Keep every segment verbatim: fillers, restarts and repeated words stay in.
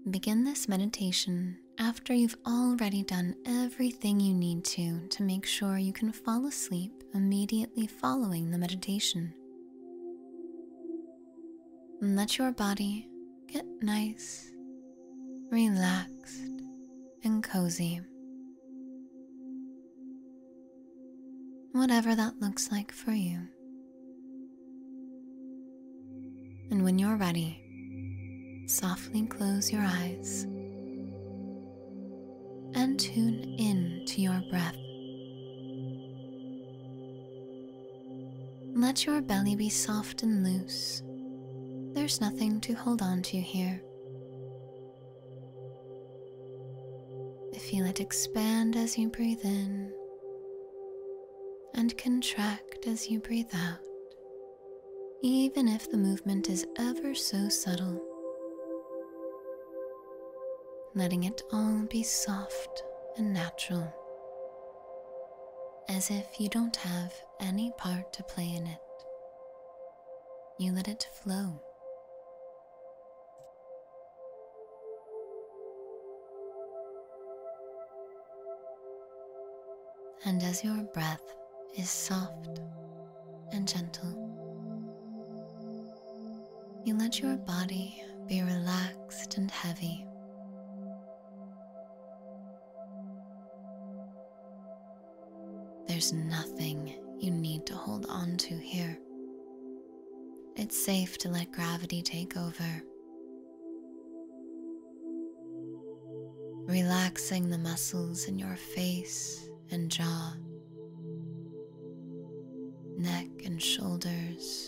Begin this meditation after you've already done everything you need to to make sure you can fall asleep immediately following the meditation. And let your body get nice, relaxed, and cozy. Whatever that looks like for you. And when you're ready, softly close your eyes and tune in to your breath. Let your belly be soft and loose. There's nothing to hold on to here. Feel it expand as you breathe in and contract as you breathe out, even if the movement is ever so subtle. Letting it all be soft and natural, as if you don't have any part to play in it. You let it flow. And as your breath is soft and gentle, you let your body be relaxed and heavy. There's nothing you need to hold on to here. It's safe to let gravity take over, relaxing the muscles in your face and jaw, neck and shoulders,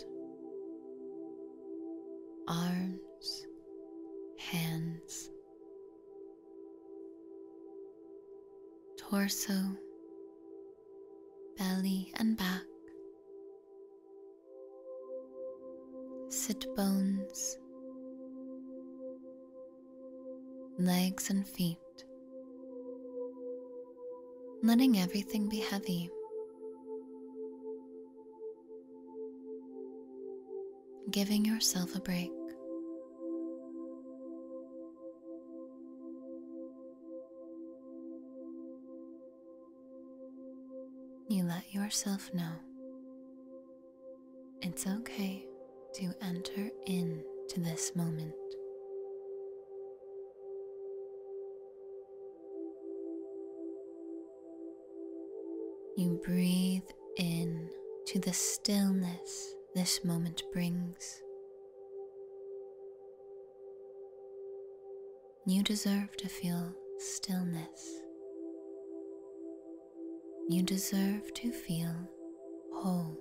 arms, hands, torso, belly and back, sit bones, legs and feet, letting everything be heavy. Giving yourself a break. You let yourself know it's okay to enter into this moment. You breathe in to the stillness this moment brings. You deserve to feel stillness. You deserve to feel whole.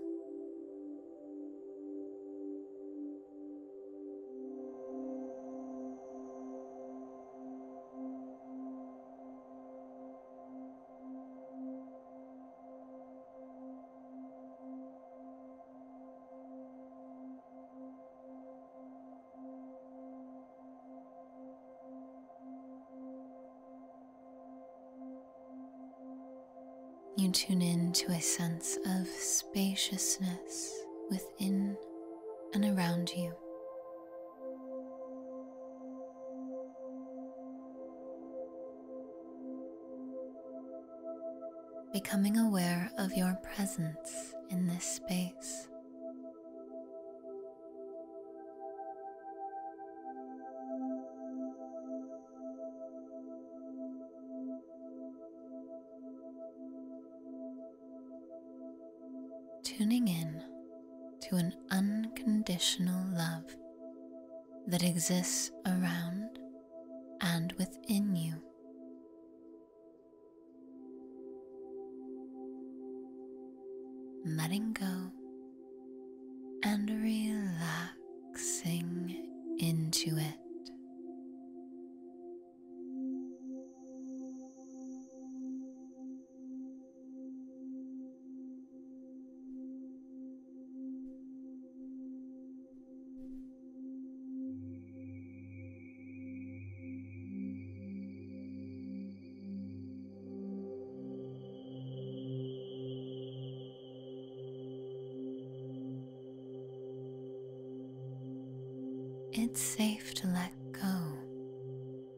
You tune in to a sense of spaciousness within and around you. Becoming aware of your presence in this space. Tuning in to an unconditional love that exists around and within you. Letting go and relaxing into it. It's safe to let go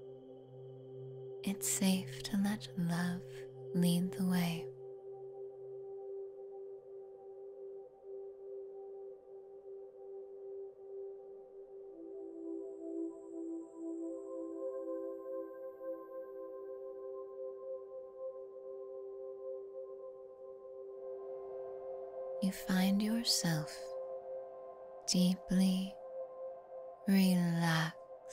It's safe to let love lead the way. You find yourself deeply relaxed.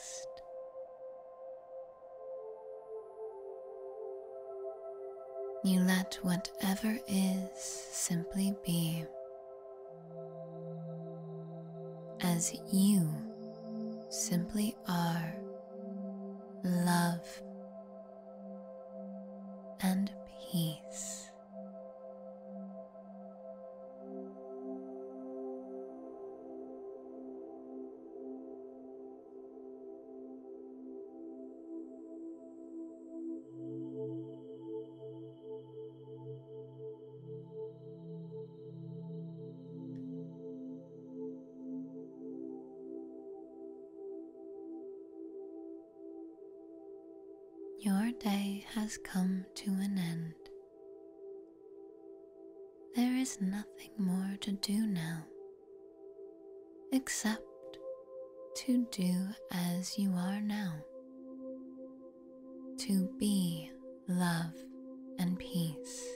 You let whatever is simply be, as you simply are love and peace. Your day has come to an end. There is nothing more to do now, except to do as you are now, to be love and peace,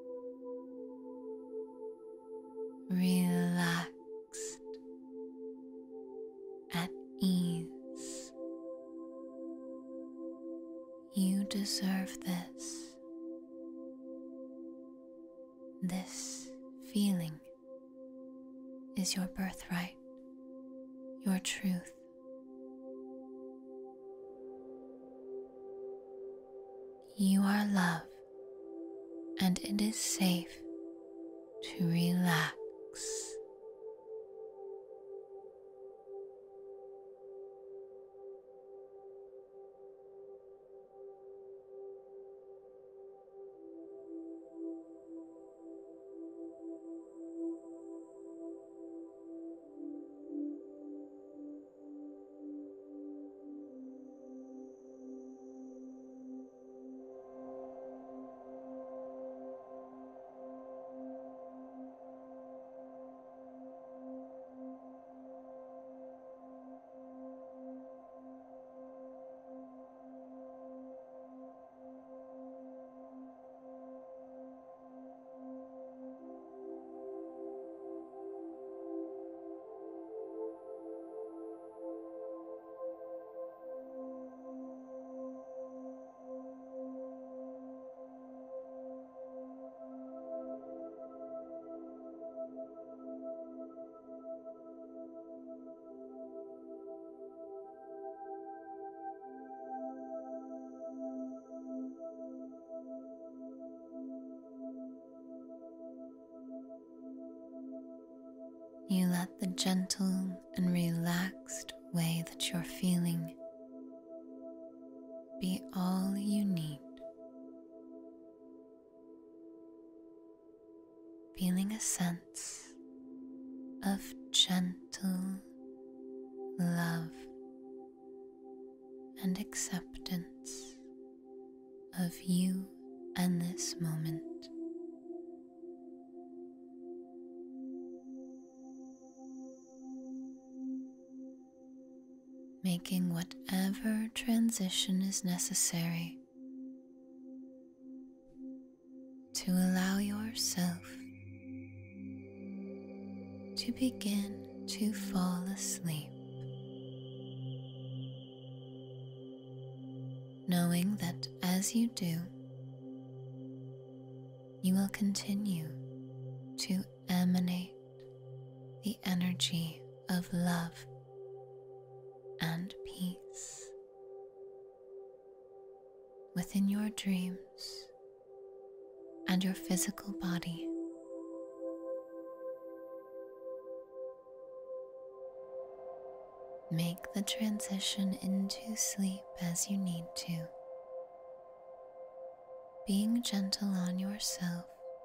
relaxed, at ease. You deserve this. This feeling is your birthright, your truth. You are love, and it is safe to relax. You let the gentle and relaxed way that you're feeling be all you need. Feeling a sense of gentle love and acceptance of you and this moment. Making whatever transition is necessary to allow yourself to begin to fall asleep, knowing that as you do, you will continue to emanate the energy of love and peace within your dreams and your physical body. Make the transition into sleep as you need to, being gentle on yourself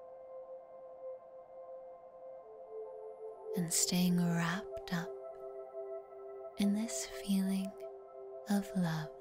and staying wrapped up in this feeling of love.